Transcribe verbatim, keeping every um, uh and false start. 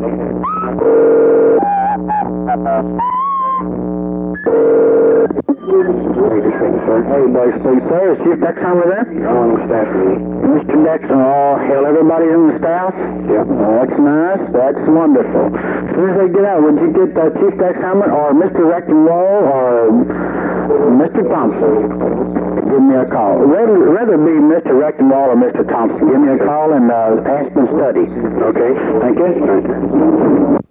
Hey, boys, please, sir. Is Chief Dex over there? On the staff meeting. Mister Dex, oh, hell, everybody's on the staff? Yeah. Oh, that's nice. That's wonderful. As soon as they get out, would you get uh, Chief Dex Hammond or Mister Reckenwall or Mister Thompson? Give me a call. Rather, rather be Mister Reckenwall or Mister Thompson. Give me a call and uh, Aspen Studies. Okay. Thank you.